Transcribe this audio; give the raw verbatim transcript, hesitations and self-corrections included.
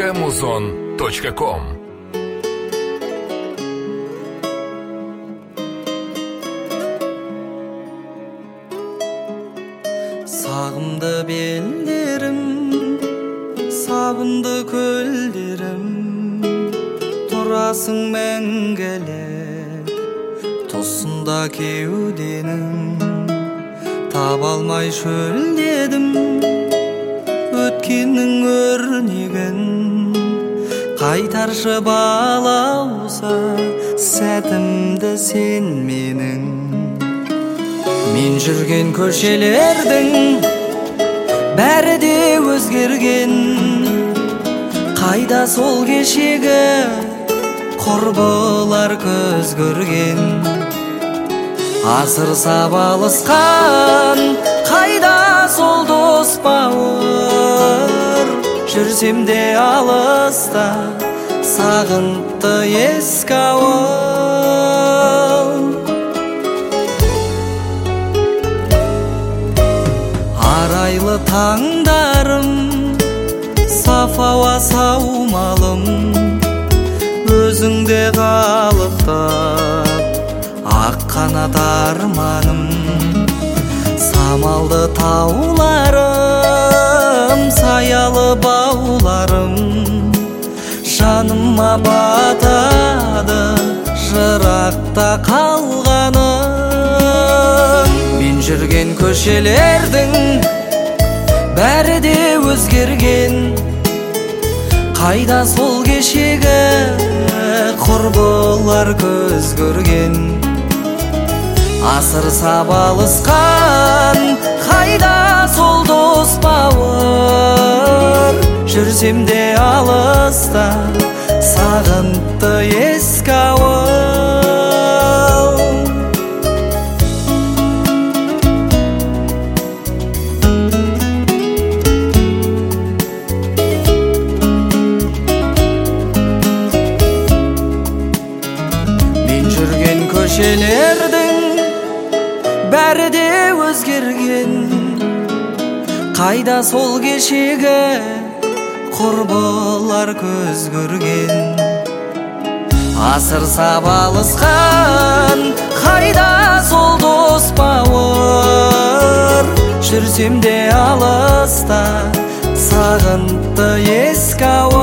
точка музон точка ком. Sağımdı bellerim, sabındı köllerim, turasың мәңгілік тосында кеуденің. Таба алмай шөлдедім өткеннің өрнегін, қайтаршы балауса сәтімді сен менің. Мен жүрген көшелердің бәрі де өзгерген, қайда сол кешегі құрбылар көз көрген. Асыр сабалысқан қайда сол дос бауыр, жүрсем де алыста сағынтты ескі ауыл. Арайлы таңдарым, саф ауа саумалым, өзіңде қалықтап ақ қанат арманым. Самалды тауларым, саялы бауларым, жаныма батады жырақта қалғаным. Мен жүрген көшелердің бәрі де өзгерген, қайда сол кешегі құрбылар көз көрген. Асыр сабалысқан қайда сол дос бауыр, жүрсем де алыста сағынтты ескі ауыл. Көшелердің бәрі де өзгерген, қайда сол кешегі құрбылар көз көрген. Асыр сабалысқан қайда сол дос бауыр, жүрсем де алыста сағынтты ескі ауыл.